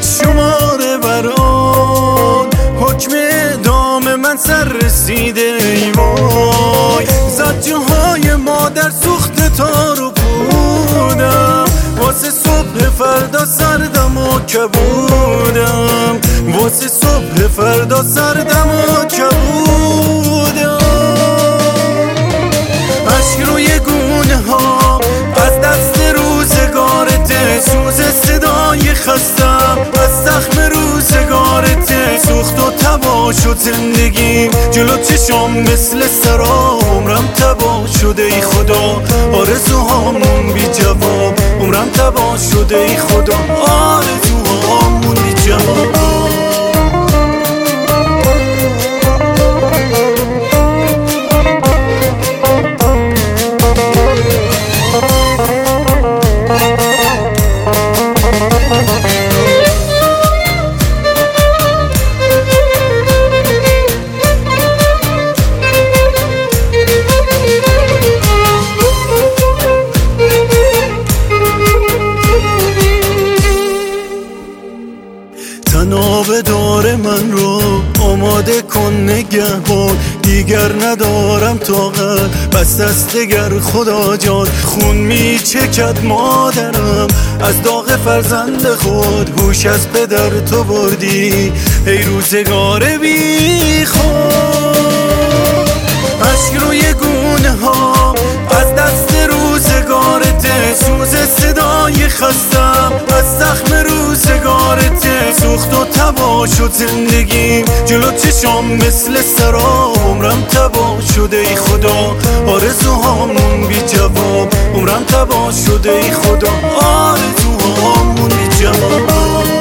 شماره بران حکم اعدام من سر رسیده ای وای زجه مادر سوخت تار و پودم واسه صبح فردا سردم و کبودم واسه صبح فردا سردم و کبودم عشق روی گونه ها از دست روزگارته سوز صدای خستم از زخم روزگارته سوخت و تبا شد زندگیم جلو چشام مثل سرا عمرم تبا شده ای خدا آرزوهامون بی جواب عمرم تبا شده ای خدا آرزوهامون بی جواب تناب دار من رو آماده کن نگهبان دیگر ندارم طاقت بس دست دگر خدا جان خون می چکد مادرم از داغ فرزند خود هوش از پدر تو بردی ای روزگار بی خود عشق روی گونه ها از دست روزگارته سوز صدای خستم از زخم روزگارته سوخت و تبا شد زندگیم جلو چشام مثل سرا عمرم تبا شده ای خدا آرزوهامون بی جواب عمرم تبا شده ای خدا آرزوهامون بی جواب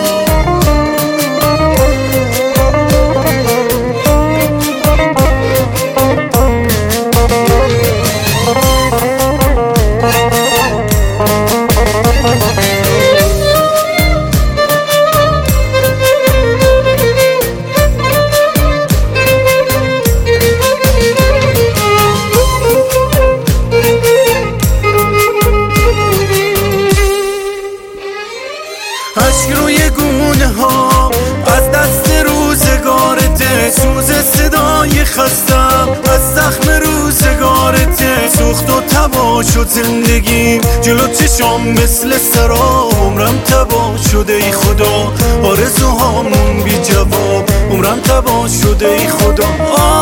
عشق روی گونه ها از دست روزگارته سوز صدای خستم از زخم روزگارته سوخت و تبا شد زندگیم جلو چشام مثل سرا عمرم تبا شده ای خدا آرزوهامون بی جواب عمرم تبا شده ای خدا